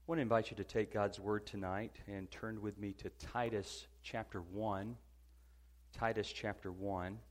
I want to invite you to take God's Word tonight and turn with me to Titus chapter 1. Titus chapter 1.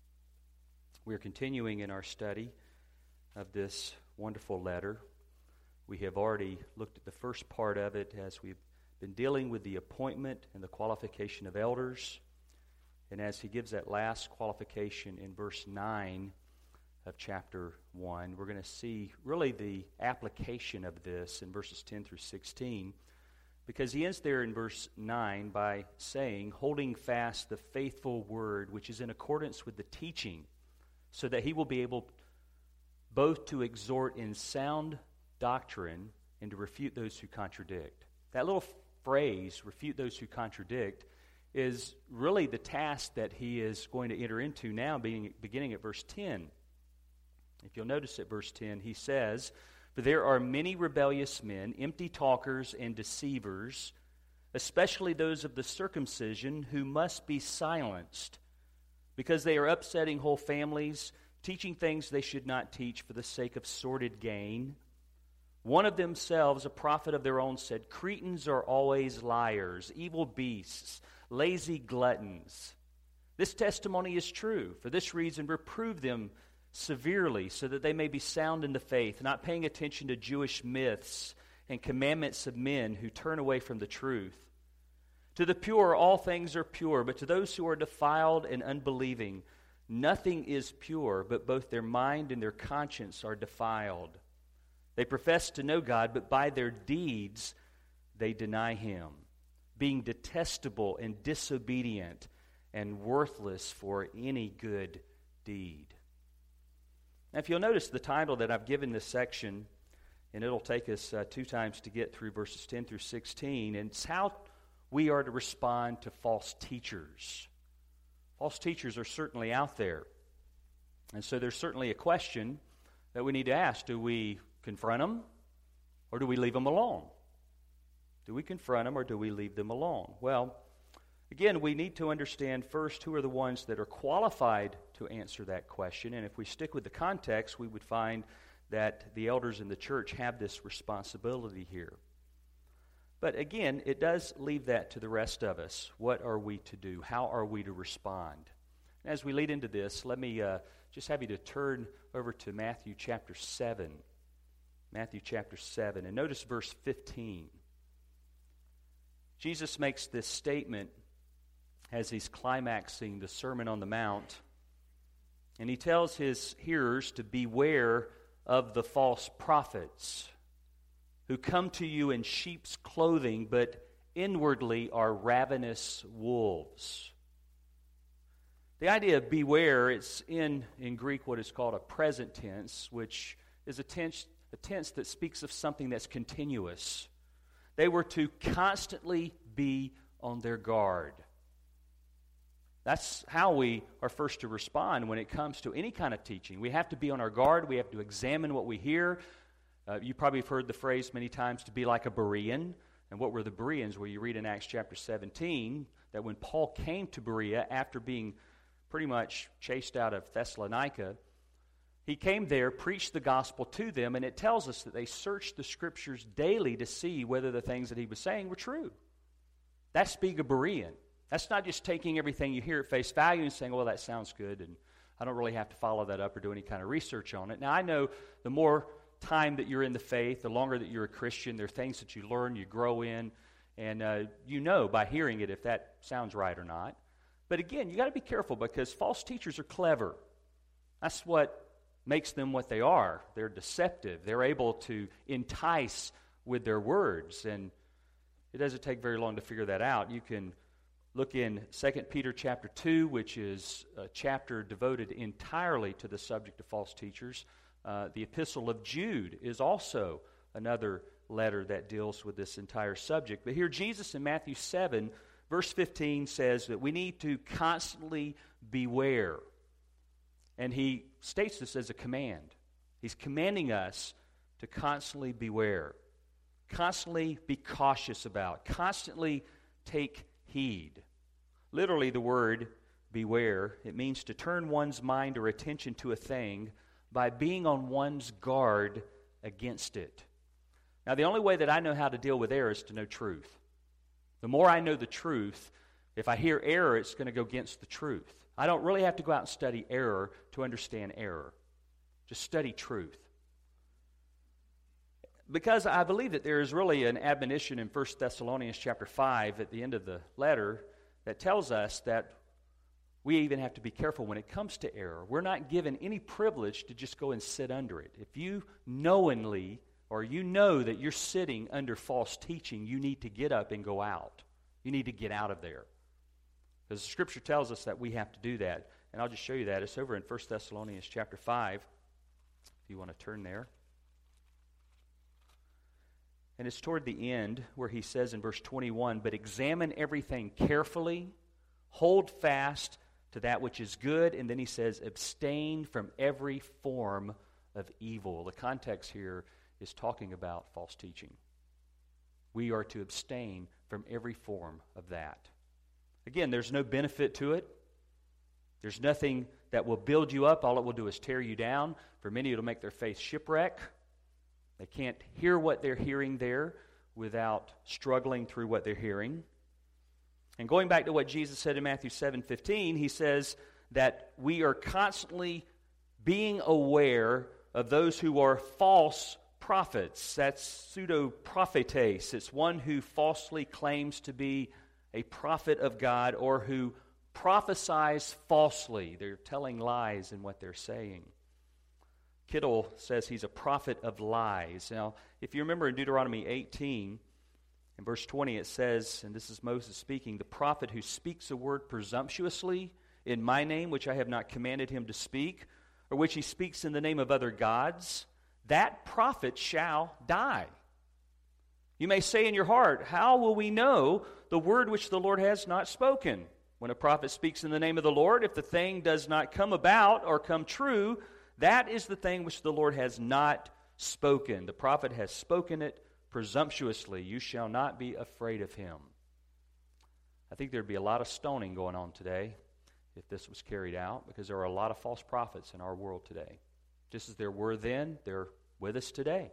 We are continuing in our study of this wonderful letter. We have already looked at the first part of it as we've been dealing with the appointment and the qualification of elders. And as he gives that last qualification in verse 9 of chapter 1, we're going to see really the application of this in verses 10 through 16, because he ends there in verse 9 by saying, holding fast the faithful word which is in accordance with the teaching, so that he will be able both to exhort in sound doctrine and to refute those who contradict. That little phrase, refute those who contradict, is really the task that he is going to enter into now, beginning at verse 10. If you'll notice at verse 10, he says, "For there are many rebellious men, empty talkers and deceivers, especially those of the circumcision, who must be silenced, because they are upsetting whole families, teaching things they should not teach for the sake of sordid gain. One of themselves, a prophet of their own, said, 'Cretans are always liars, evil beasts, lazy gluttons.' This testimony is true. For this reason, reprove them severely, so that they may be sound in the faith, not paying attention to Jewish myths and commandments of men who turn away from the truth. To the pure, all things are pure, but to those who are defiled and unbelieving, nothing is pure, but both their mind and their conscience are defiled. They profess to know God, but by their deeds they deny Him, being detestable and disobedient and worthless for any good deed." Now, if you'll notice the title that I've given this section, and it'll take us 2 times to get through verses 10 through 16, and it's how we are to respond to false teachers. False teachers are certainly out there. And so there's certainly a question that we need to ask. Do we confront them, or do we leave them alone? Do we confront them, or do we leave them alone? Well, again, we need to understand first who are the ones that are qualified to answer that question. And if we stick with the context, we would find that the elders in the church have this responsibility here. But again, it does leave that to the rest of us. What are we to do? How are we to respond? As we lead into this, let me just have you to turn over to Matthew chapter 7. Matthew chapter 7. And notice verse 15. Jesus makes this statement as he's climaxing the Sermon on the Mount. And he tells his hearers to beware of the false prophets who come to you in sheep's clothing, but inwardly are ravenous wolves. The idea of beware, it's in Greek what is called a present tense, which is a tense that speaks of something that's continuous. They were to constantly be on their guard. That's how we are first to respond when it comes to any kind of teaching. We have to be on our guard. We have to examine what we hear. You probably have heard the phrase many times to be like a Berean. And what were the Bereans? Well, you read in Acts chapter 17 that when Paul came to Berea after being pretty much chased out of Thessalonica, he came there, preached the gospel to them, and it tells us that they searched the Scriptures daily to see whether the things that he was saying were true. That's being a Berean. That's not just taking everything you hear at face value and saying, well, that sounds good, and I don't really have to follow that up or do any kind of research on it. Now, I know the more time that you're in the faith, the longer that you're a Christian, there are things that you learn, you grow in, and you know by hearing it if that sounds right or not. But again, you got to be careful because false teachers are clever. That's what makes them what they are. They're deceptive. They're able to entice with their words, and it doesn't take very long to figure that out. You can look in 2 Peter chapter 2, which is a chapter devoted entirely to the subject of false teachers. The Epistle of Jude is also another letter that deals with this entire subject. But here Jesus in Matthew 7, verse 15 says that we need to constantly beware. And he states this as a command. He's commanding us to constantly beware. Constantly be cautious about. Constantly take heed. Literally, the word beware, it means to turn one's mind or attention to a thing by being on one's guard against it. Now, the only way that I know how to deal with error is to know truth. The more I know the truth, if I hear error, it's going to go against the truth. I don't really have to go out and study error to understand error. Just study truth. Because I believe that there is really an admonition in 1 Thessalonians chapter 5 at the end of the letter that tells us that we even have to be careful when it comes to error. We're not given any privilege to just go and sit under it. If you knowingly or you know that you're sitting under false teaching, you need to get up and go out. You need to get out of there. Because the Scripture tells us that we have to do that. And I'll just show you that. It's over in 1 Thessalonians chapter 5, if you want to turn there. And it's toward the end where he says in verse 21, "But examine everything carefully, hold fast to that which is good," and then he says, "abstain from every form of evil." The context here is talking about false teaching. We are to abstain from every form of that. Again, there's no benefit to it. There's nothing that will build you up. All it will do is tear you down. For many, it'll make their faith shipwreck. They can't hear what they're hearing there without struggling through what they're hearing. And going back to what Jesus said in Matthew 7:15, he says that we are constantly being aware of those who are false prophets. That's pseudo-prophetes. It's one who falsely claims to be a prophet of God or who prophesies falsely. They're telling lies in what they're saying. Kittle says he's a prophet of lies. Now, if you remember in Deuteronomy 18, in verse 20, it says, and this is Moses speaking, "The prophet who speaks a word presumptuously in my name, which I have not commanded him to speak, or which he speaks in the name of other gods, that prophet shall die." You may say in your heart, "How will we know the word which the Lord has not spoken?" When a prophet speaks in the name of the Lord, if the thing does not come about or come true, that is the thing which the Lord has not spoken. The prophet has spoken it presumptuously. You shall not be afraid of him. I think there'd be a lot of stoning going on today if this was carried out, because there are a lot of false prophets in our world today. Just as there were then, they're with us today.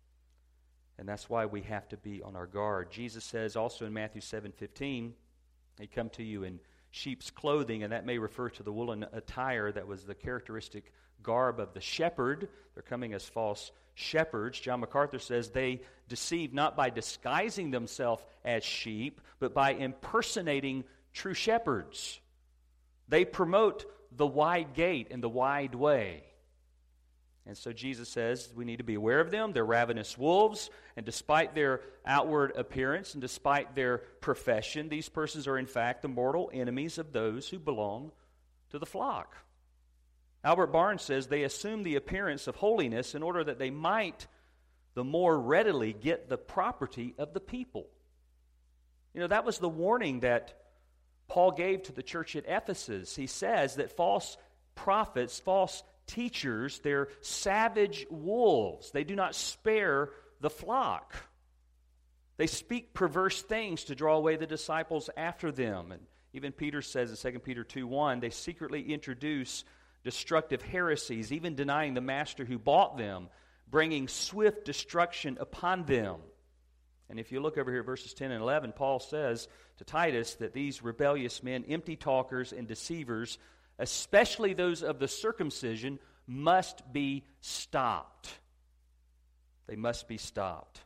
And that's why we have to be on our guard. Jesus says also in Matthew 7:15, "They come to you in sheep's clothing," and that may refer to the woolen attire that was the characteristic garb of the shepherd. They're coming as false shepherds. John MacArthur says they deceive not by disguising themselves as sheep, but by impersonating true shepherds. They promote the wide gate and the wide way. And so Jesus says we need to be aware of them. They're ravenous wolves, and despite their outward appearance and despite their profession, these persons are in fact the mortal enemies of those who belong to the flock. Albert Barnes says they assume the appearance of holiness in order that they might the more readily get the property of the people. You know, that was the warning that Paul gave to the church at Ephesus. He says that false prophets, false teachers, they're savage wolves. They do not spare the flock. They speak perverse things to draw away the disciples after them. And even Peter says in 2 Peter 2:1, they secretly introduce destructive heresies, even denying the master who bought them, bringing swift destruction upon them. And if you look over here at verses 10 and 11, Paul says to Titus that these rebellious men, empty talkers and deceivers, especially those of the circumcision, must be stopped. They must be stopped.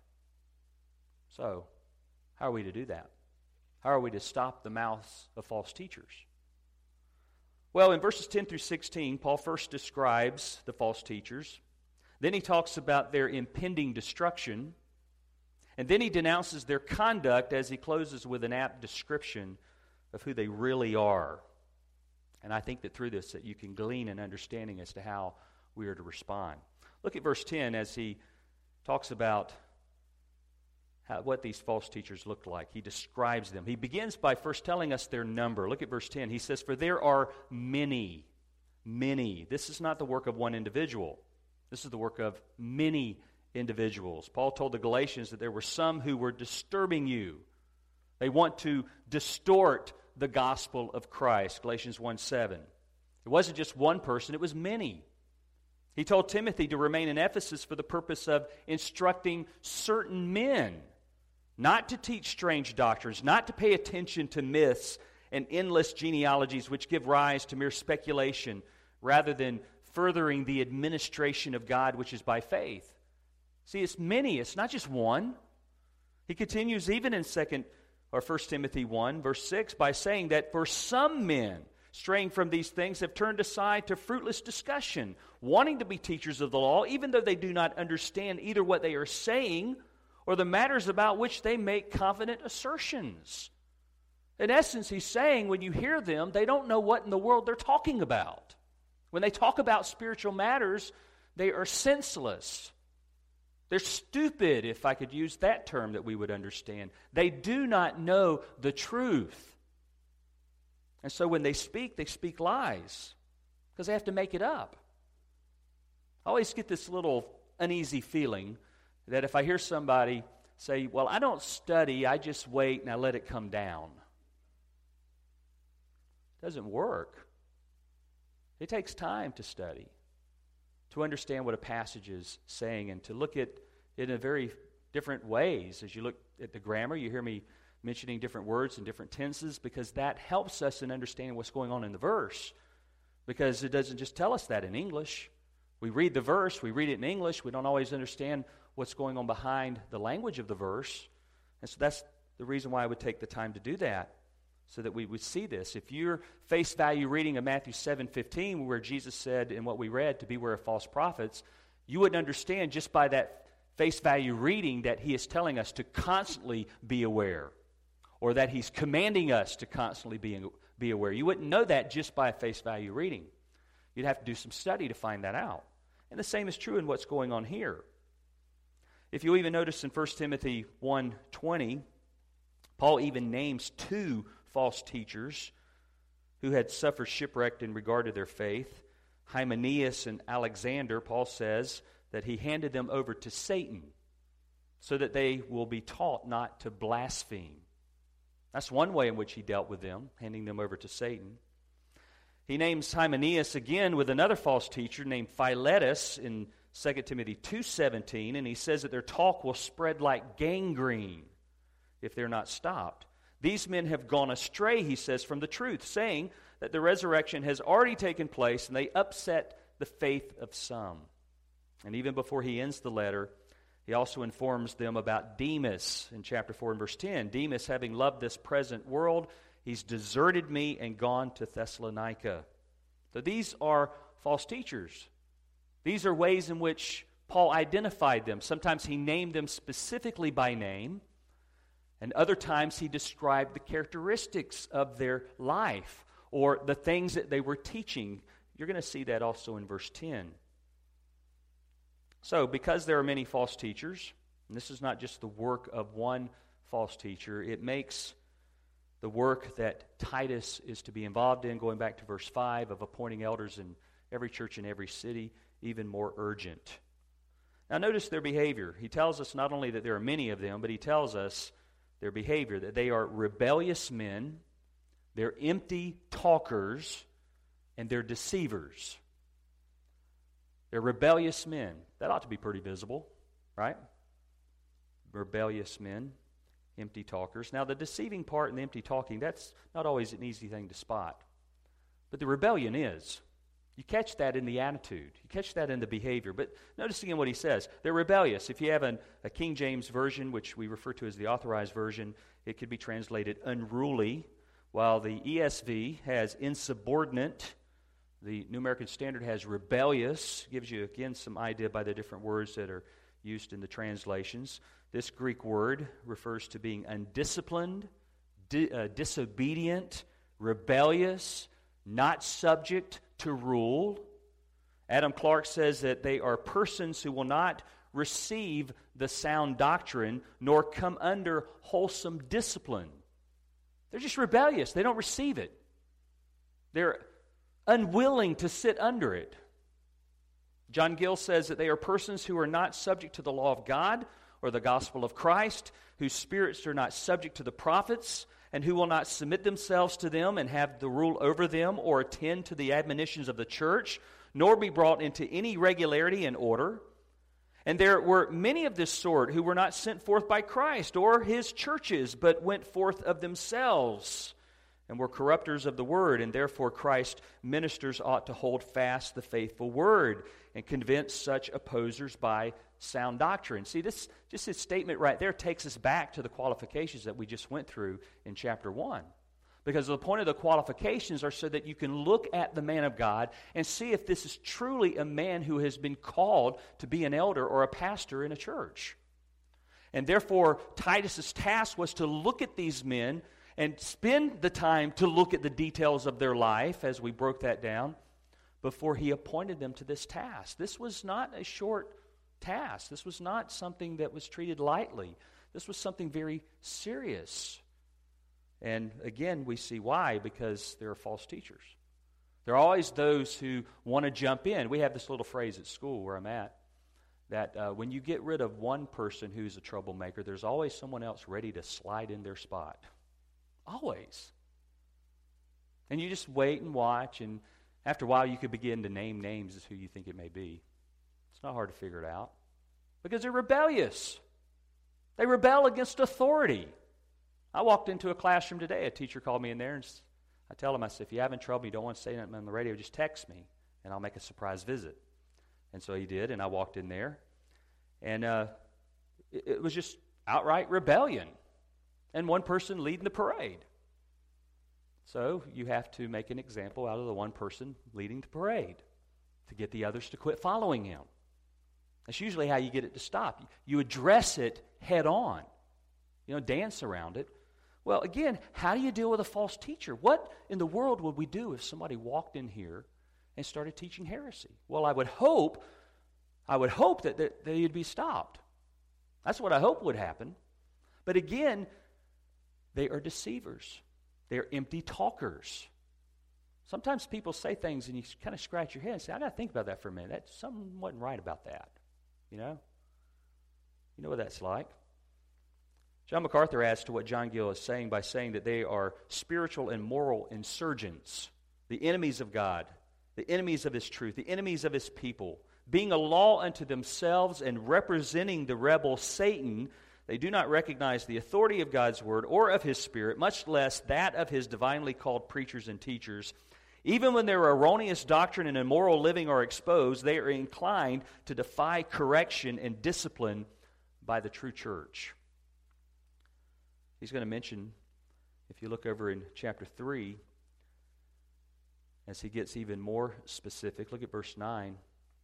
So, how are we to do that? How are we to stop the mouths of false teachers? Well, in verses 10 through 16, Paul first describes the false teachers. Then he talks about their impending destruction. And then he denounces their conduct as he closes with an apt description of who they really are. And I think that through this that you can glean an understanding as to how we are to respond. Look at verse 10 as he talks about what these false teachers looked like. He describes them. He begins by first telling us their number. Look at verse 10. He says, "For there are many, many." This is not the work of one individual. This is the work of many individuals. Paul told the Galatians that there were some who were disturbing you. They want to distort the gospel of Christ. Galatians 1:7. It wasn't just one person, it was many. He told Timothy to remain in Ephesus for the purpose of instructing certain men, not to teach strange doctrines, not to pay attention to myths and endless genealogies which give rise to mere speculation, rather than furthering the administration of God which is by faith. See, it's many, it's not just one. He continues even in 1 Timothy 1, verse 6, by saying that for some men, straying from these things, have turned aside to fruitless discussion, wanting to be teachers of the law, even though they do not understand either what they are saying or the matters about which they make confident assertions. In essence, he's saying when you hear them, they don't know what in the world they're talking about. When they talk about spiritual matters, they are senseless. They're stupid, if I could use that term that we would understand. They do not know the truth. And so when they speak lies because they have to make it up. I always get this little uneasy feeling that if I hear somebody say, well, I don't study, I just wait and I let it come down. It doesn't work. It takes time to study, to understand what a passage is saying, and to look at it in very different ways. As you look at the grammar, you hear me mentioning different words and different tenses, because that helps us in understanding what's going on in the verse, because it doesn't just tell us that in English. We read the verse, we read it in English, we don't always understand what's going on behind the language of the verse, and so that's the reason why I would take the time to do that, so that we would see this. If you're face value reading of Matthew 7:15, where Jesus said in what we read to beware of false prophets, you wouldn't understand just by that face value reading that he is telling us to constantly be aware, or that he's commanding us to constantly be aware. You wouldn't know that just by a face value reading. You'd have to do some study to find that out. And the same is true in what's going on here. If you even notice in 1 Timothy 1:20, Paul even names two false teachers who had suffered shipwreck in regard to their faith. Hymenaeus and Alexander, Paul says that he handed them over to Satan so that they will be taught not to blaspheme. That's one way in which he dealt with them, handing them over to Satan. He names Hymenaeus again with another false teacher named Philetus in 2 Timothy 2:17, and he says that their talk will spread like gangrene if they're not stopped. These men have gone astray, he says, from the truth, saying that the resurrection has already taken place, and they upset the faith of some. And even before he ends the letter, he also informs them about Demas in chapter 4 and verse 10. Demas, having loved this present world, he's deserted me and gone to Thessalonica. So these are false teachers. These are ways in which Paul identified them. Sometimes he named them specifically by name, and other times he described the characteristics of their life or the things that they were teaching. You're going to see that also in verse 10. So, because there are many false teachers, and this is not just the work of one false teacher, it makes the work that Titus is to be involved in, going back to verse 5, of appointing elders in every church in every city, even more urgent. Now, notice their behavior. He tells us not only that there are many of them, but he tells us their behavior, that they are rebellious men, they're empty talkers, and they're deceivers. They're rebellious men. That ought to be pretty visible, right? Rebellious men, empty talkers. Now, the deceiving part and the empty talking, that's not always an easy thing to spot. But the rebellion is. You catch that in the attitude. You catch that in the behavior. But notice again what he says. They're rebellious. If you have a King James version, which we refer to as the Authorized Version, it could be translated unruly, while the ESV has insubordinate. The New American Standard has rebellious. Gives you, again, some idea by the different words that are used in the translations. This Greek word refers to being undisciplined, disobedient, rebellious, not subject to rule. Adam Clarke says that they are persons who will not receive the sound doctrine nor come under wholesome discipline. They're just rebellious. They don't receive it. They're unwilling to sit under it. John Gill says that they are persons who are not subject to the law of God or the gospel of Christ, whose spirits are not subject to the prophets, and who will not submit themselves to them and have the rule over them or attend to the admonitions of the church, nor be brought into any regularity and order. And there were many of this sort who were not sent forth by Christ or his churches, but went forth of themselves, and were corrupters of the word, and therefore Christ's ministers ought to hold fast the faithful word, and convince such opposers by sound doctrine. See, this statement right there takes us back to the qualifications that we just went through in chapter 1. Because the point of the qualifications are so that you can look at the man of God and see if this is truly a man who has been called to be an elder or a pastor in a church. And therefore, Titus's task was to look at these men and spend the time to look at the details of their life, as we broke that down, before he appointed them to this task. This was not a short task. This was not something that was treated lightly. This was something very serious. And again, we see why, because there are false teachers. There are always those who want to jump in. We have this little phrase at school where I'm at, that when you get rid of one person who's a troublemaker, there's always someone else ready to slide in their spot. Always. And you just wait and watch, and after a while you could begin to name names as who you think it may be. It's not hard to figure it out. Because they're rebellious. They rebel against authority. I walked into a classroom today. A teacher called me in there, and I tell him, I said, if you're having trouble, you don't want to say nothing on the radio, just text me, and I'll make a surprise visit. And so he did, and I walked in there. And it was just outright rebellion. And one person leading the parade. So you have to make an example out of the one person leading the parade to get the others to quit following him. That's usually how you get it to stop. You address it head on. You know, dance around it. Well, again, how do you deal with a false teacher? What in the world would we do if somebody walked in here and started teaching heresy? Well, I would hope that they'd be stopped. That's what I hope would happen. But again, they are deceivers. They are empty talkers. Sometimes people say things and you kind of scratch your head and say, I got to think about that for a minute. Something wasn't right about that. You know what that's like. John MacArthur adds to what John Gill is saying by saying that they are spiritual and moral insurgents, the enemies of God, the enemies of his truth, the enemies of his people. Being a law unto themselves and representing the rebel Satan, they do not recognize the authority of God's word or of his Spirit, much less that of his divinely called preachers and teachers. Even when their erroneous doctrine and immoral living are exposed, they are inclined to defy correction and discipline by the true church. He's going to mention, if you look over in chapter 3, as he gets even more specific, look at verse 9.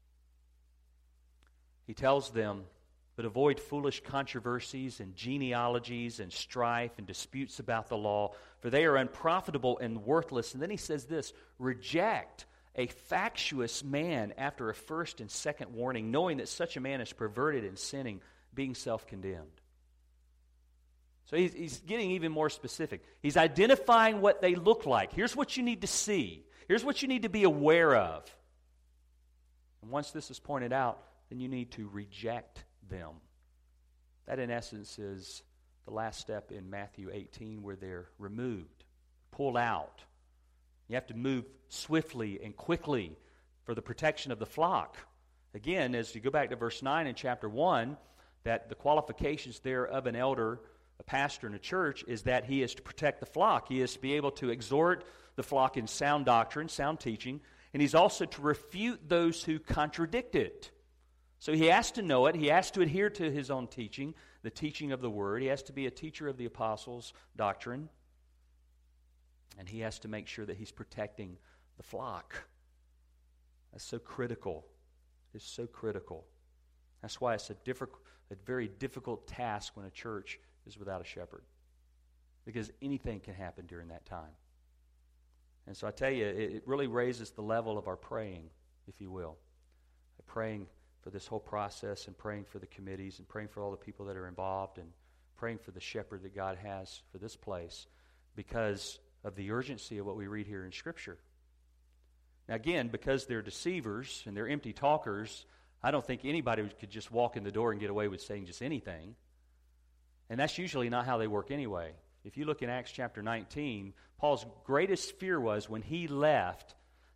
He tells them, but avoid foolish controversies and genealogies and strife and disputes about the law, for they are unprofitable and worthless. And then he says this, reject a factious man after a first and second warning, knowing that such a man is perverted and sinning, being self-condemned. So he's getting even more specific. He's identifying what they look like. Here's what you need to see. Here's what you need to be aware of. And once this is pointed out, then you need to reject them. That, in essence, is the last step in Matthew 18 where they're removed, pulled out. You have to move swiftly and quickly for the protection of the flock. Again, as you go back to verse 9 in chapter 1, that the qualifications there of an elder, a pastor in a church, is that he is to protect the flock. He is to be able to exhort the flock in sound doctrine, sound teaching, and he's also to refute those who contradict it. So he has to know it. He has to adhere to his own teaching, the teaching of the Word. He has to be a teacher of the apostles' doctrine. And he has to make sure that he's protecting the flock. That's so critical. It's so critical. That's why it's a very difficult task when a church is without a shepherd. Because anything can happen during that time. And so I tell you, it really raises the level of our praying, if you will. Praying for this whole process and praying for the committees and praying for all the people that are involved and praying for the shepherd that God has for this place because of the urgency of what we read here in Scripture. Now again, because they're deceivers and they're empty talkers, I don't think anybody could just walk in the door and get away with saying just anything. And that's usually not how they work anyway. If you look in Acts chapter 19, Paul's greatest fear was when he left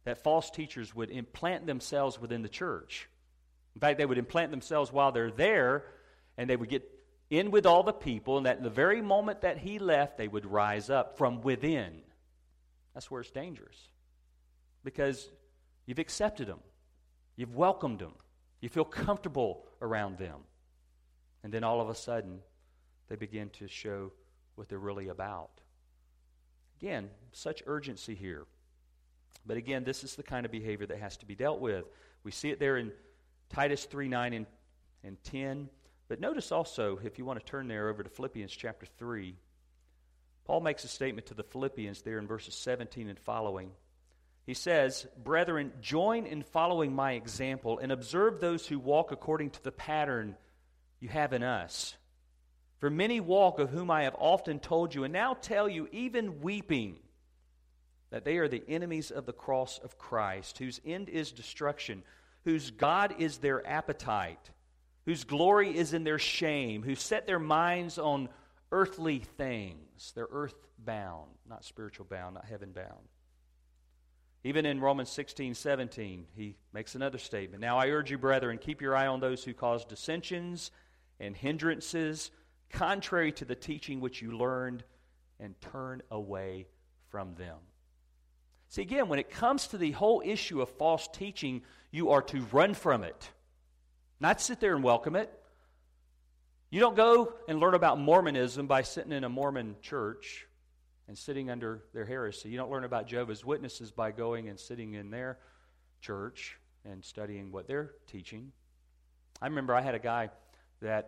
that false teachers would implant themselves within the church. In fact, they would implant themselves while they're there, and they would get in with all the people, and that the very moment that he left, they would rise up from within. That's where it's dangerous. Because you've accepted them. You've welcomed them. You feel comfortable around them. And then all of a sudden, they begin to show what they're really about. Again, such urgency here. But again, this is the kind of behavior that has to be dealt with. We see it there in Titus 3:9 and 10. But notice also, if you want to turn there over to Philippians chapter 3, Paul makes a statement to the Philippians there in verses 17 and following. He says, "Brethren, join in following my example and observe those who walk according to the pattern you have in us. For many walk, of whom I have often told you, and now tell you, even weeping, that they are the enemies of the cross of Christ, whose end is destruction, whose God is their appetite, whose glory is in their shame, who set their minds on earthly things." They're earth-bound, not spiritual-bound, not heaven-bound. Even in Romans 16:17, he makes another statement. "Now I urge you, brethren, keep your eye on those who cause dissensions and hindrances, contrary to the teaching which you learned, and turn away from them." See, again, when it comes to the whole issue of false teaching, you are to run from it, not sit there and welcome it. You don't go and learn about Mormonism by sitting in a Mormon church and sitting under their heresy. You don't learn about Jehovah's Witnesses by going and sitting in their church and studying what they're teaching. I remember I had a guy that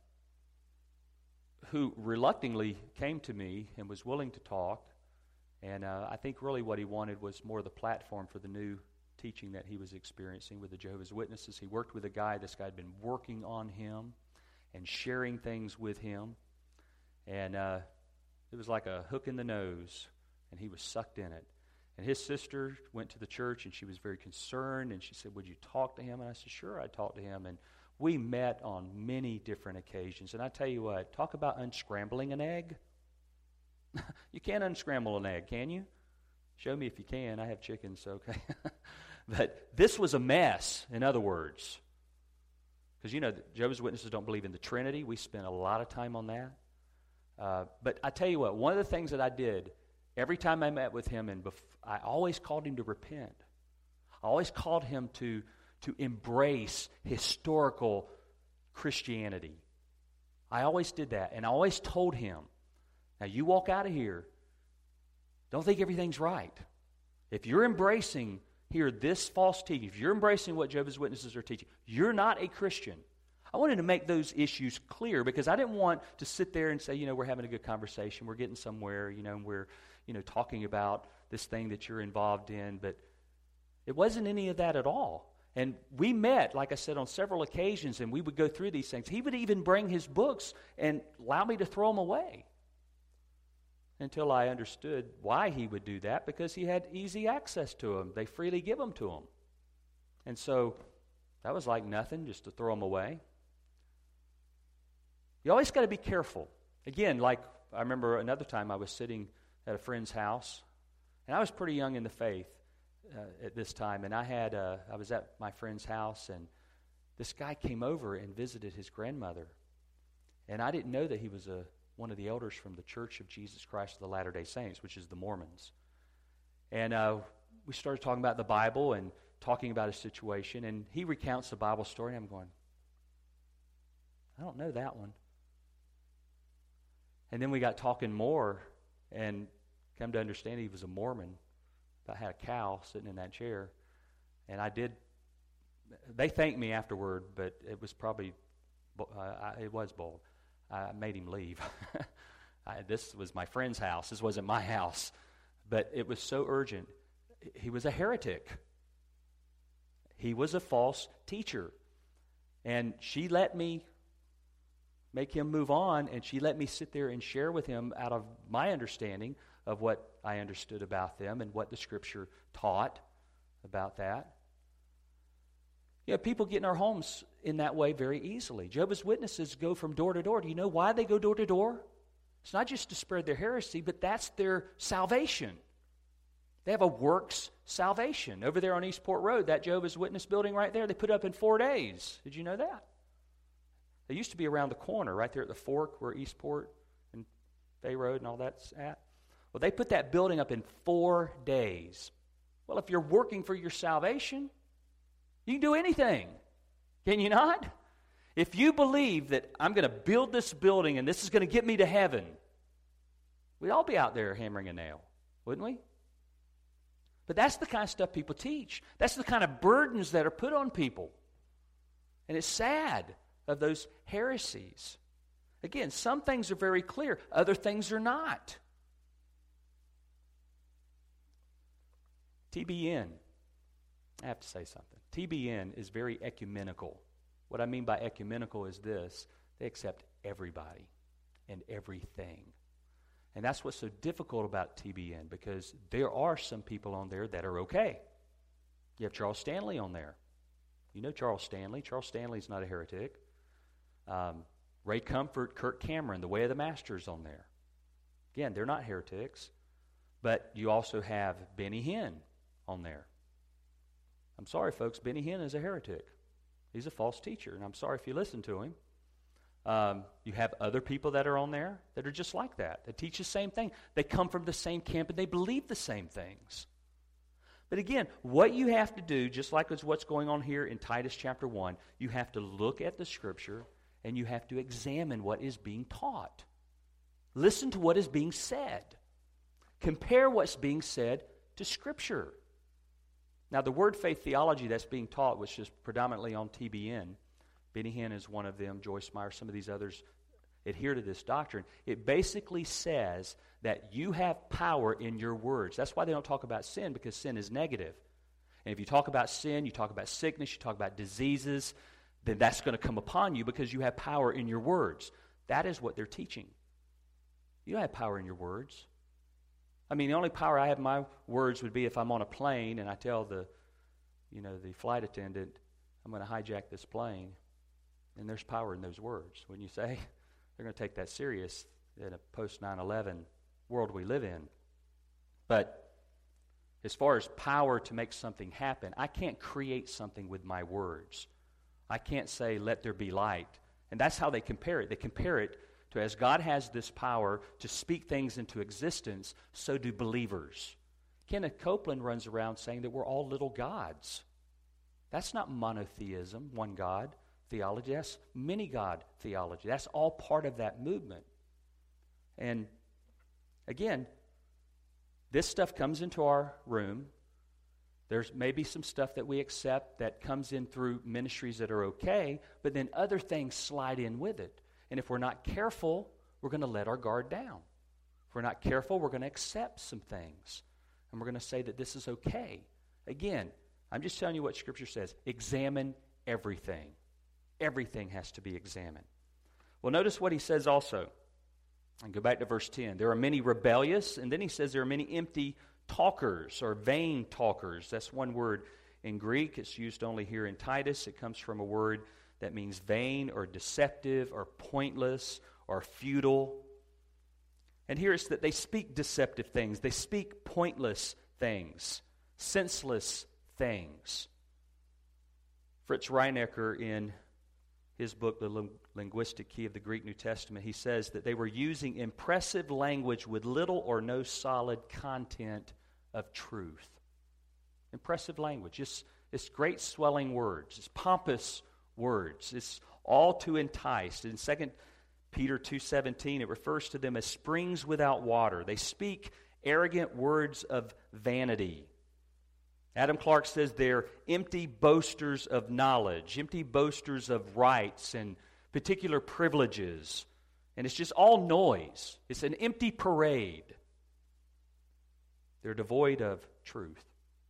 who reluctantly came to me and was willing to talk, and I think really what he wanted was more the platform for the new teaching that he was experiencing with the Jehovah's Witnesses. He worked with a guy. This guy had been working on him and sharing things with him, and it was like a hook in the nose, and he was sucked in it. And his sister went to the church, and she was very concerned, and she said, "Would you talk to him?" And I said, "Sure, I'd talk to him." And we met on many different occasions. And I tell you what, talk about unscrambling an egg. You can't unscramble an egg, can you? Show me if you can. I have chickens, so okay. But this was a mess, in other words. Because, you know, the Jehovah's Witnesses don't believe in the Trinity. We spent a lot of time on that. But I tell you what, one of the things that I did, every time I met with him, I always called him to repent. I always called him to embrace historical Christianity. I always did that, and I always told him, now you walk out of here, don't think everything's right. If you're embracing here this false teaching, if you're embracing what Jehovah's Witnesses are teaching, you're not a Christian. I wanted to make those issues clear because I didn't want to sit there and say, you know, we're having a good conversation, we're getting somewhere, you know, and we're, you know, talking about this thing that you're involved in, but it wasn't any of that at all. And we met, like I said, on several occasions, and we would go through these things. He would even bring his books and allow me to throw them away until I understood why he would do that, because he had easy access to them. They freely give them to him. And so that was like nothing, just to throw them away. You always got to be careful. Again, like I remember another time I was sitting at a friend's house, and I was pretty young in the faith at this time, and I was at my friend's house, and this guy came over and visited his grandmother, and I didn't know that he was one of the elders from the Church of Jesus Christ of the Latter-day Saints, which is the Mormons. And we started talking about the Bible and talking about his situation, and he recounts the Bible story, and I'm going, I don't know that one. And then we got talking more and come to understand he was a Mormon. I had a cow sitting in that chair. And they thanked me afterward, but it was probably, it was bold. I made him leave. This was my friend's house. This wasn't my house. But it was so urgent. He was a heretic. He was a false teacher. And she let me make him move on, and she let me sit there and share with him out of my understanding of what I understood about them and what the Scripture taught about that. You know, people get in our homes in that way very easily. Jehovah's Witnesses go from door to door. Do you know why they go door to door? It's not just to spread their heresy, but that's their salvation. They have a works salvation. Over there on Eastport Road, that Jehovah's Witness building right there, they put up in 4 days. Did you know that? They used to be around the corner, right there at the fork where Eastport and Bay Road and all that's at. Well, they put that building up in 4 days. Well, if you're working for your salvation, you can do anything. Can you not? If you believe that I'm going to build this building and this is going to get me to heaven, we'd all be out there hammering a nail, wouldn't we? But that's the kind of stuff people teach. That's the kind of burdens that are put on people. And it's sad of those heresies. Again, some things are very clear. Other things are not. TBN. I have to say something. TBN is very ecumenical. What I mean by ecumenical is this. They accept everybody and everything. And that's what's so difficult about TBN, because there are some people on there that are okay. You have Charles Stanley on there. You know Charles Stanley. Charles Stanley's not a heretic. Ray Comfort, Kirk Cameron, The Way of the Masters on there. Again, they're not heretics. But you also have Benny Hinn on there. I'm sorry, folks, Benny Hinn is a heretic. He's a false teacher, and I'm sorry if you listen to him. You have other people that are on there that are just like that. They teach the same thing. They come from the same camp and they believe the same things. But again, what you have to do, just like it's what's going on here in Titus chapter 1, you have to look at the Scripture and you have to examine what is being taught. Listen to what is being said. Compare what's being said to Scripture. Now, the word faith theology that's being taught, which is predominantly on TBN, Benny Hinn is one of them, Joyce Meyer, some of these others adhere to this doctrine. It basically says that you have power in your words. That's why they don't talk about sin, because sin is negative. And if you talk about sin, you talk about sickness, you talk about diseases, then that's going to come upon you because you have power in your words. That is what they're teaching. You don't have power in your words. I mean, the only power I have in my words would be if I'm on a plane and I tell the flight attendant, I'm going to hijack this plane. And there's power in those words, wouldn't you say? They're going to take that serious in a post-9/11 world we live in. But as far as power to make something happen, I can't create something with my words. I can't say, let there be light. And that's how they compare it. They compare it to, as God has this power to speak things into existence, so do believers. Kenneth Copeland runs around saying that we're all little gods. That's not monotheism, one God theology. That's many God theology. That's all part of that movement. And again, this stuff comes into our room. There's maybe some stuff that we accept that comes in through ministries that are okay, but then other things slide in with it. And if we're not careful, we're going to let our guard down. If we're not careful, we're going to accept some things. And we're going to say that this is okay. Again, I'm just telling you what Scripture says. Examine everything. Everything has to be examined. Well, notice what he says also. And go back to verse 10. There are many rebellious, and then he says there are many empty talkers or vain talkers. That's one word in Greek. It's used only here in Titus. It comes from a word that means vain or deceptive or pointless or futile. And here it's that they speak deceptive things. They speak pointless things, senseless things. Fritz Reinecker, in his book, The Linguistic Key of the Greek New Testament, he says that they were using impressive language with little or no solid content of truth. Impressive language. It's great swelling words. It's pompous words. It's all to entice. In 2 Peter 2:17, it refers to them as springs without water. They speak arrogant words of vanity. Adam Clark says they're empty boasters of knowledge, empty boasters of rights and particular privileges. And it's just all noise. It's an empty parade. They're devoid of truth.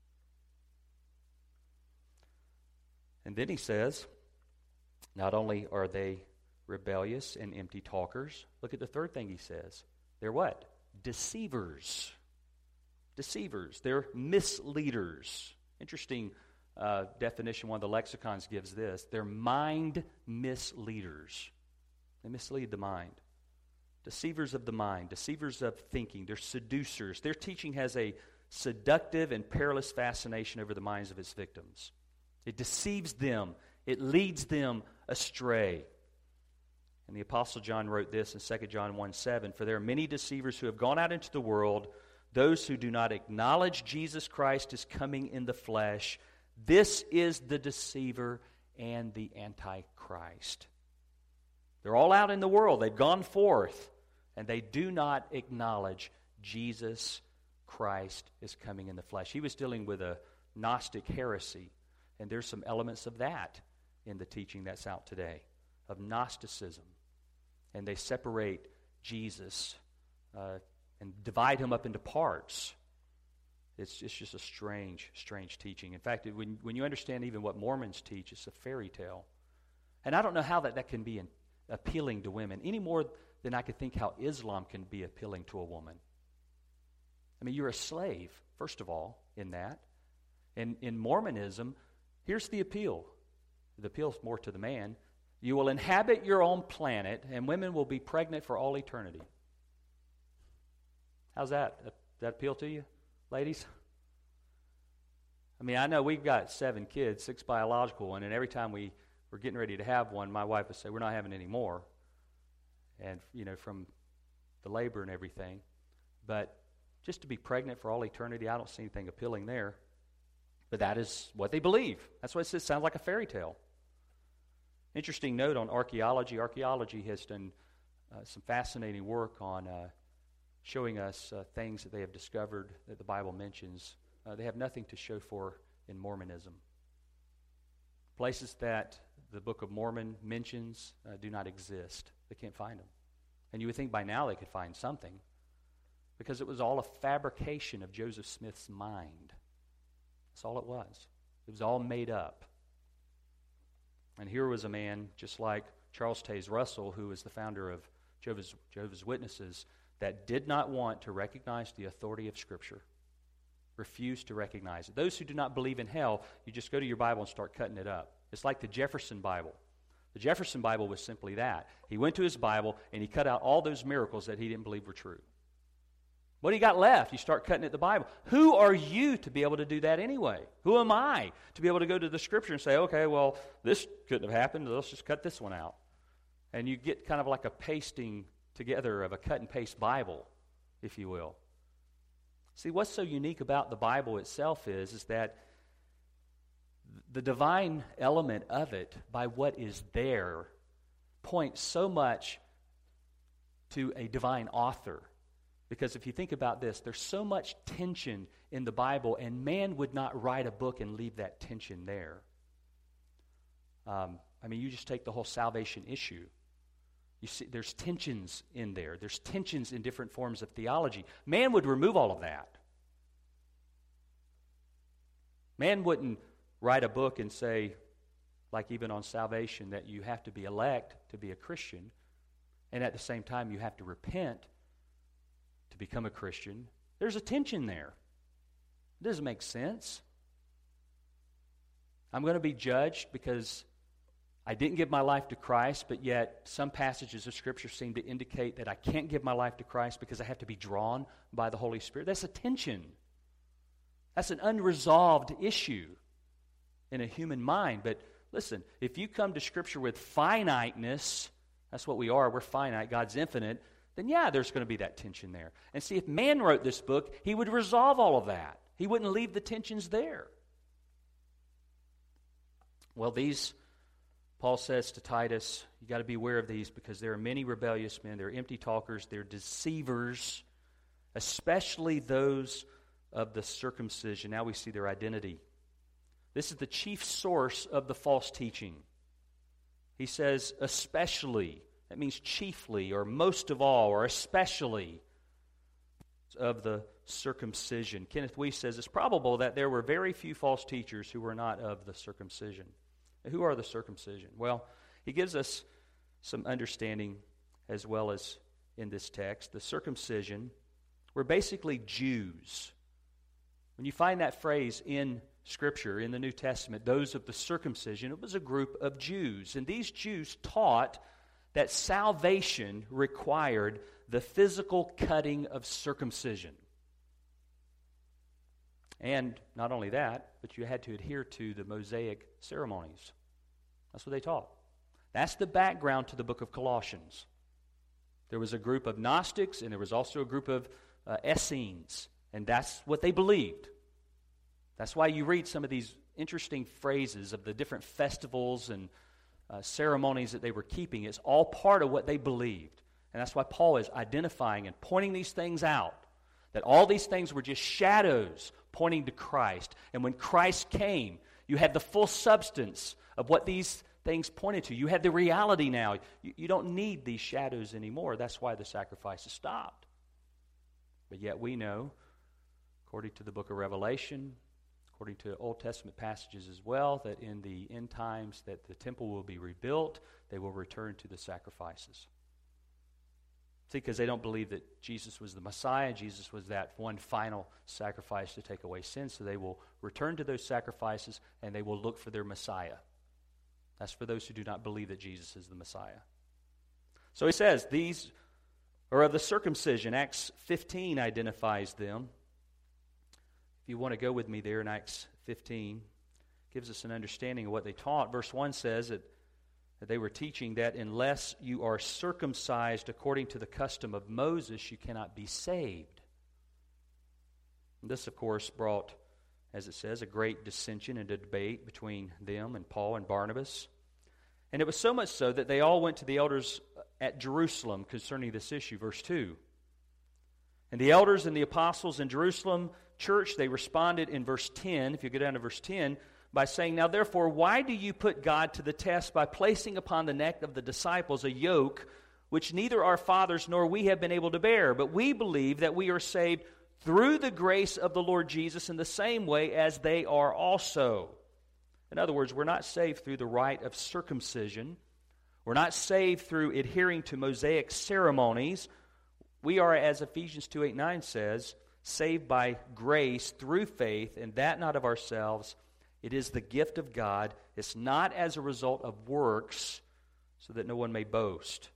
And then he says, not only are they rebellious and empty talkers, look at the third thing he says. They're what? Deceivers. Deceivers. They're misleaders. Interesting definition one of the lexicons gives this. They're mind misleaders. They mislead the mind. Deceivers of the mind. Deceivers of thinking. They're seducers. Their teaching has a seductive and perilous fascination over the minds of its victims. It deceives them. It leads them astray. And the Apostle John wrote this in 2 John 1:7, "For there are many deceivers who have gone out into the world, those who do not acknowledge Jesus Christ as coming in the flesh. This is the deceiver and the Antichrist." They're all out in the world. They've gone forth, and they do not acknowledge Jesus Christ is coming in the flesh. He was dealing with a Gnostic heresy, and there's some elements of that in the teaching that's out today, of Gnosticism. And they separate Jesus and divide him up into parts. It's just a strange teaching. In fact, when you understand even what Mormons teach, it's a fairy tale. And I don't know how that can be appealing to women, any more than I could think how Islam can be appealing to a woman. I mean, you're a slave, first of all, in that. And in Mormonism, here's the appeal. The appeal is more to the man. You will inhabit your own planet, and women will be pregnant for all eternity. How's that? Does that appeal to you, ladies? I mean, I know we've got 7 kids, 6 biological, and every time we were getting ready to have one, my wife would say, "We're not having any more." And, from the labor and everything. But just to be pregnant for all eternity, I don't see anything appealing there. But that is what they believe. That's what it says. Sounds like a fairy tale. Interesting note on archaeology. Archaeology has done some fascinating work on showing us things that they have discovered that the Bible mentions. They have nothing to show for in Mormonism. Places that the Book of Mormon mentions do not exist. They can't find them. And you would think by now they could find something, because it was all a fabrication of Joseph Smith's mind. That's all it was. It was all made up. And here was a man, just like Charles Taze Russell, who was the founder of Jehovah's Witnesses, that did not want to recognize the authority of Scripture, refused to recognize it. Those who do not believe in hell, you just go to your Bible and start cutting it up. It's like the Jefferson Bible. The Jefferson Bible was simply that. He went to his Bible and he cut out all those miracles that he didn't believe were true. What do you got left? You start cutting at the Bible. Who are you to be able to do that anyway? Who am I to be able to go to the Scripture and say, okay, well, this couldn't have happened. Let's just cut this one out. And you get kind of like a pasting together of a cut and paste Bible, if you will. See, what's so unique about the Bible itself is that the divine element of it, by what is there, points so much to a divine author. Because if you think about this, there's so much tension in the Bible, and man would not write a book and leave that tension there. You just take the whole salvation issue. You see, there's tensions in there. There's tensions in different forms of theology. Man would remove all of that. Man wouldn't write a book and say, like even on salvation, that you have to be elect to be a Christian, and at the same time you have to repent to become a Christian. There's a tension there. It doesn't make sense. I'm going to be judged because I didn't give my life to Christ, but yet some passages of Scripture seem to indicate that I can't give my life to Christ because I have to be drawn by the Holy Spirit. That's a tension. That's an unresolved issue in a human mind. But listen, if you come to Scripture with finiteness, that's what we are, we're finite, God's infinite, then yeah, there's going to be that tension there. And see, if man wrote this book, he would resolve all of that. He wouldn't leave the tensions there. Well, Paul says to Titus, you got to be aware of these because there are many rebellious men, they're empty talkers, they're deceivers, especially those of the circumcision. Now we see their identity. This is the chief source of the false teaching. He says, especially. That means chiefly, or most of all, or especially of the circumcision. Kenneth Wuest says it's probable that there were very few false teachers who were not of the circumcision. Who are the circumcision? Well, he gives us some understanding as well as in this text. The circumcision were basically Jews. When you find that phrase in Scripture, in the New Testament, those of the circumcision, it was a group of Jews. And these Jews taught that salvation required the physical cutting of circumcision. And not only that, but you had to adhere to the Mosaic ceremonies. That's what they taught. That's the background to the book of Colossians. There was a group of Gnostics, and there was also a group of Essenes, and that's what they believed. That's why you read some of these interesting phrases of the different festivals and ceremonies that they were keeping. It's all part of what they believed. And that's why Paul is identifying and pointing these things out, that all these things were just shadows pointing to Christ. And when Christ came, you had the full substance of what these things pointed to. You had the reality now. You don't need these shadows anymore. That's why the sacrifices stopped. But yet we know, according to the book of Revelation, according to Old Testament passages as well, that in the end times that the temple will be rebuilt, they will return to the sacrifices. See, because they don't believe that Jesus was the Messiah, Jesus was that one final sacrifice to take away sin, so they will return to those sacrifices and they will look for their Messiah. That's for those who do not believe that Jesus is the Messiah. So he says, these are of the circumcision. Acts 15 identifies them. If you want to go with me there in Acts 15, gives us an understanding of what they taught. Verse 1 says that they were teaching that unless you are circumcised according to the custom of Moses, you cannot be saved. And this, of course, brought, as it says, a great dissension and a debate between them and Paul and Barnabas. And it was so much so that they all went to the elders at Jerusalem concerning this issue. Verse 2. And the elders and the apostles in Jerusalem church, they responded in verse 10, if you go down to verse 10, by saying, Now therefore, why do you put God to the test by placing upon the neck of the disciples a yoke which neither our fathers nor we have been able to bear? But we believe that we are saved through the grace of the Lord Jesus in the same way as they are also. In other words, we're not saved through the rite of circumcision. We're not saved through adhering to Mosaic ceremonies. We are, as Ephesians 2:8-9 says, saved by grace through faith, and that not of ourselves. It is the gift of God. It's not as a result of works, so that no one may boast.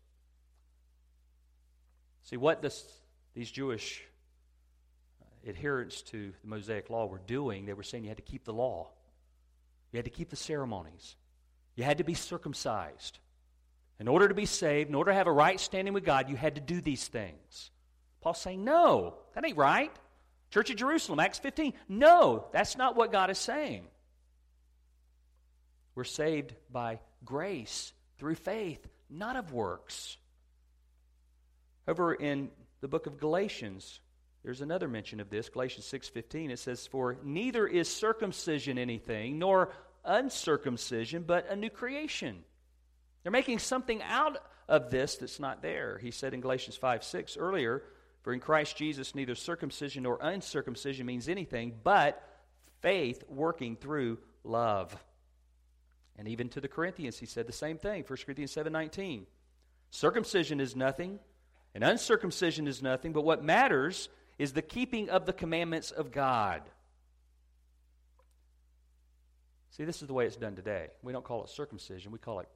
See, what these Jewish adherents to the Mosaic law were doing, they were saying you had to keep the law. You had to keep the ceremonies. You had to be circumcised. In order to be saved, in order to have a right standing with God, you had to do these things. Paul's saying, no, that ain't right. Church of Jerusalem, Acts 15, no, that's not what God is saying. We're saved by grace, through faith, not of works. Over in the book of Galatians, there's another mention of this, Galatians 6:15. It says, For neither is circumcision anything, nor uncircumcision, but a new creation. They're making something out of this that's not there. He said in Galatians 5:6 earlier, For in Christ Jesus neither circumcision nor uncircumcision means anything, but faith working through love. And even to the Corinthians, he said the same thing, 1 Corinthians 7:19. Circumcision is nothing, and uncircumcision is nothing, but what matters is the keeping of the commandments of God. See, this is the way it's done today. We don't call it circumcision. We call it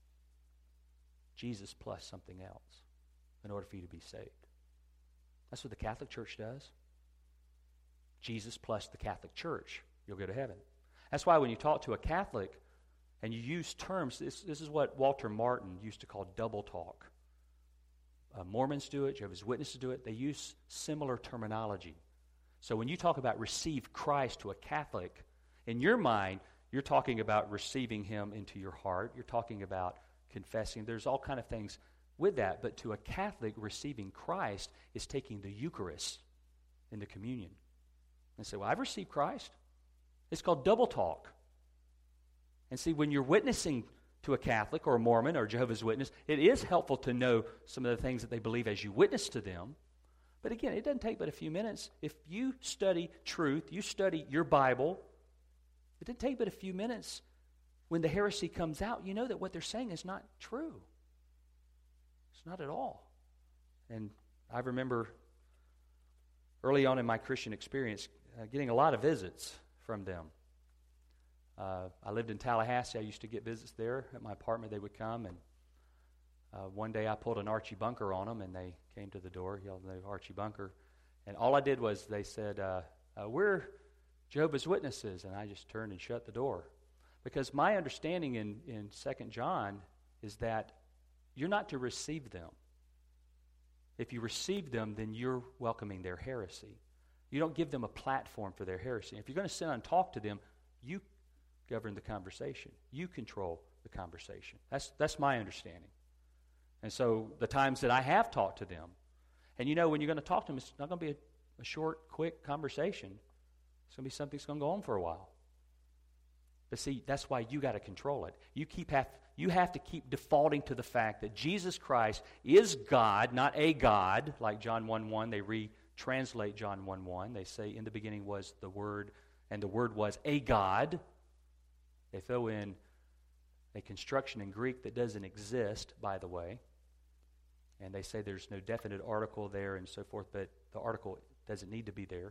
Jesus plus something else in order for you to be saved. That's what the Catholic Church does. Jesus plus the Catholic Church. You'll go to heaven. That's why when you talk to a Catholic and you use terms, this is what Walter Martin used to call double talk. Mormons do it, Jehovah's Witnesses do it. They use similar terminology. So when you talk about receive Christ to a Catholic, in your mind, you're talking about receiving Him into your heart. You're talking about confessing. There's all kind of things with that. But to a Catholic, receiving Christ is taking the Eucharist into communion. And say, well, I've received Christ. It's called double talk. And see, when you're witnessing to a Catholic or a Mormon or Jehovah's Witness, it is helpful to know some of the things that they believe as you witness to them. But again, it doesn't take but a few minutes. If you study truth, you study your Bible, it doesn't take but a few minutes. When the heresy comes out, you know that what they're saying is not true. It's not at all. And I remember early on in my Christian experience getting a lot of visits from them. I lived in Tallahassee. I used to get visits there at my apartment. They would come, and one day I pulled an Archie Bunker on them, and they came to the door, yelled, "No, Archie Bunker." And all I did was they said, we're Jehovah's Witnesses. And I just turned and shut the door. Because my understanding in 2 John is that you're not to receive them. If you receive them, then you're welcoming their heresy. You don't give them a platform for their heresy. If you're going to sit down and talk to them, you govern the conversation. You control the conversation. That's my understanding. And so the times that I have talked to them, and you know, when you're going to talk to them, it's not going to be a short, quick conversation. It's going to be something that's going to go on for a while. But see, that's why you got to control it. You have to keep defaulting to the fact that Jesus Christ is God, not a God, like John 1:1. They retranslate John 1:1. They say, in the beginning was the Word, and the Word was a God. They throw in a construction in Greek that doesn't exist, by the way. And they say there's no definite article there and so forth, but the article doesn't need to be there.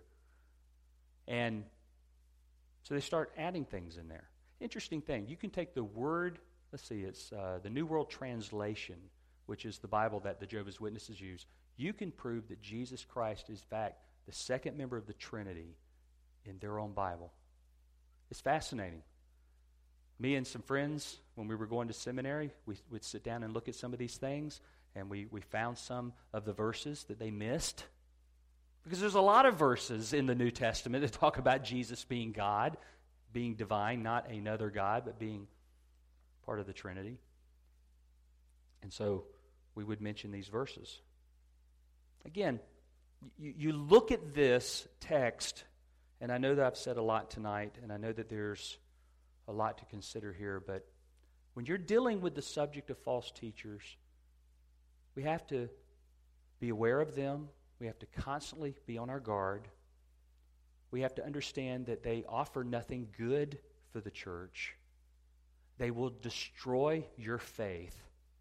And so they start adding things in there. Interesting thing. You can take the word, let's see, it's the New World Translation, which is the Bible that the Jehovah's Witnesses use. You can prove that Jesus Christ is, in fact, the second member of the Trinity in their own Bible. It's fascinating. Me and some friends, when we were going to seminary, we'd sit down and look at some of these things, and we found some of the verses that they missed. Because there's a lot of verses in the New Testament that talk about Jesus being God, being divine, not another God, but being part of the Trinity. And so we would mention these verses. Again, you look at this text, and I know that I've said a lot tonight, and I know that there's a lot to consider here, but when you're dealing with the subject of false teachers, we have to be aware of them. We have to constantly be on our guard. We have to understand that they offer nothing good for the church. They will destroy your faith.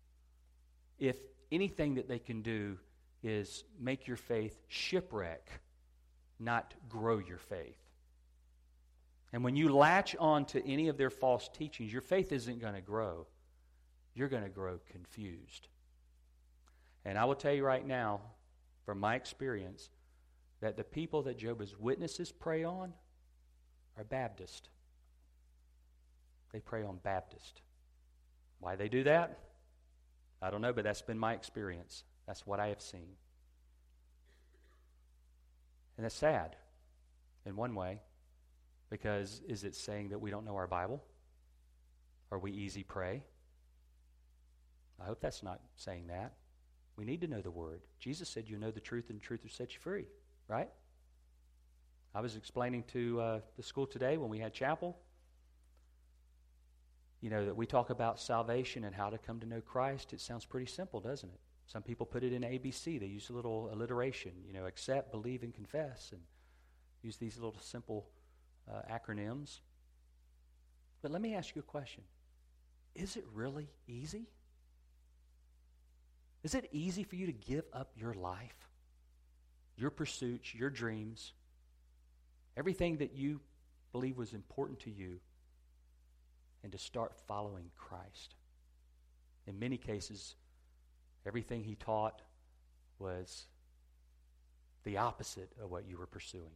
If anything that they can do is make your faith shipwreck, not grow your faith. And when you latch on to any of their false teachings, your faith isn't going to grow. You're going to grow confused. And I will tell you right now, from my experience, that the people that Jehovah's Witnesses prey on are Baptist. They prey on Baptist. Why they do that? I don't know, but that's been my experience. That's what I have seen. And that's sad in one way, because is it saying that we don't know our Bible? Are we easy prey? I hope that's not saying that. We need to know the Word. Jesus said, you know the truth, and the truth will set you free, right? I was explaining to the school today when we had chapel, you know, that we talk about salvation and how to come to know Christ. It sounds pretty simple, doesn't it? Some people put it in ABC. They use a little alliteration, you know, accept, believe, and confess, and use these little simple acronyms. But let me ask you a question. Is it really easy? Is it easy for you to give up your life, your pursuits, your dreams, everything that you believe was important to you, and to start following Christ? In many cases, everything he taught was the opposite of what you were pursuing.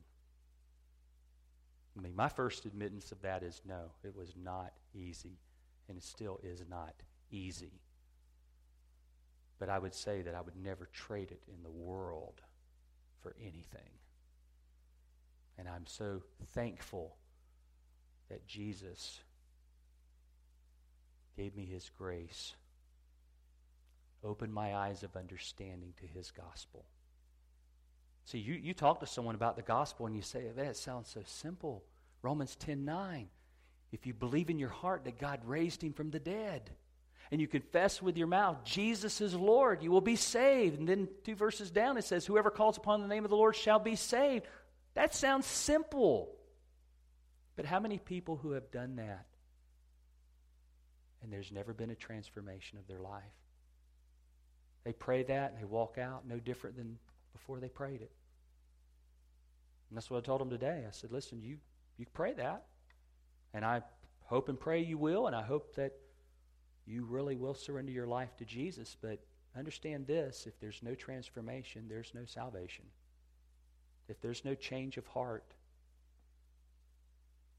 I mean, my first admittance of that is no, it was not easy, and it still is not easy. But I would say that I would never trade it in the world for anything. And I'm so thankful that Jesus gave me his grace, opened my eyes of understanding to his gospel. See, you talk to someone about the gospel and you say, that sounds so simple. Romans 10:9. If you believe in your heart that God raised him from the dead, and you confess with your mouth, Jesus is Lord, you will be saved. And then 2 verses down it says, whoever calls upon the name of the Lord shall be saved. That sounds simple. But how many people who have done that, and there's never been a transformation of their life? They pray that and they walk out no different than before they prayed it. And that's what I told them today. I said, listen, you pray that, and I hope and pray you will, and I hope that you really will surrender your life to Jesus, but understand this, if there's no transformation, there's no salvation. If there's no change of heart,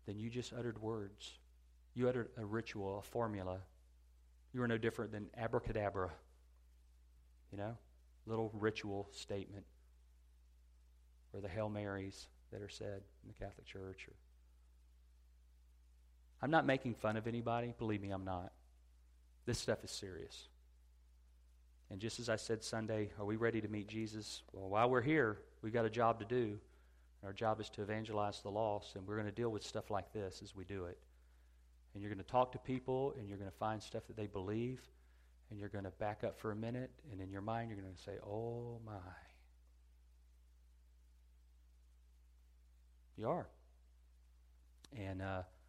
then you just uttered words. You uttered a ritual, a formula. You are no different than abracadabra. Little ritual statement. Or the Hail Marys that are said in the Catholic Church. I'm not making fun of anybody. Believe me, I'm not. This stuff is serious. And just as I said Sunday, are we ready to meet Jesus? Well, while we're here, we've got a job to do. Our job is to evangelize the lost, and we're going to deal with stuff like this as we do it. And you're going to talk to people, and you're going to find stuff that they believe, and you're going to back up for a minute, and in your mind you're going to say, oh my. You are. And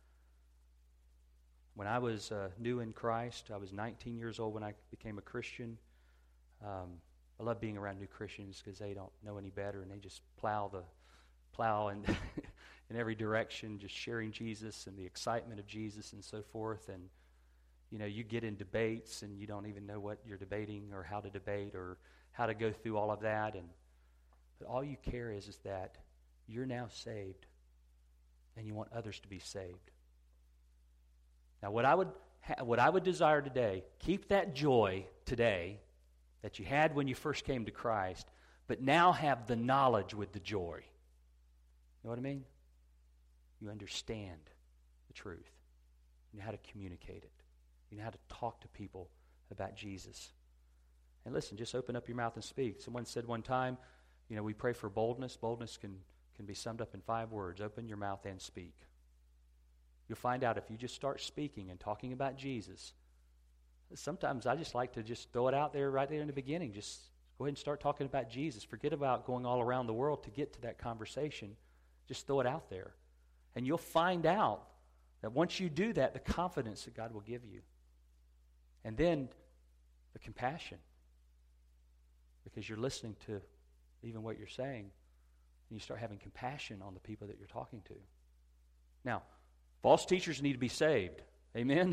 when I was new in Christ, I was 19 years old when I became a Christian. I love being around new Christians because they don't know any better, and they just plow and in every direction, just sharing Jesus and the excitement of Jesus and so forth. And you get in debates and you don't even know what you're debating or how to debate or how to go through all of that. But all you care is that you're now saved, and you want others to be saved. Now, what I would desire today, keep that joy today that you had when you first came to Christ, but now have the knowledge with the joy. You know what I mean? You understand the truth. You know how to communicate it. You know how to talk to people about Jesus. And listen, just open up your mouth and speak. Someone said one time, we pray for boldness. Boldness can be summed up in 5 words. Open your mouth and speak. You'll find out if you just start speaking and talking about Jesus. Sometimes I just like to just throw it out there right there in the beginning. Just go ahead and start talking about Jesus. Forget about going all around the world to get to that conversation. Just throw it out there. And you'll find out that once you do that, the confidence that God will give you. And then the compassion. Because you're listening to even what you're saying. And you start having compassion on the people that you're talking to. Now, false teachers need to be saved. Amen?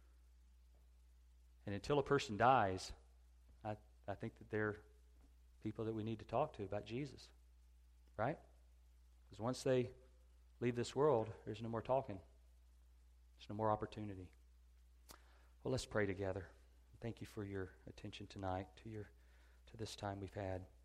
And until a person dies, I think that they're people that we need to talk to about Jesus. Right? Because once they leave this world, there's no more talking. There's no more opportunity. Well, let's pray together. Thank you for your attention tonight to this time we've had.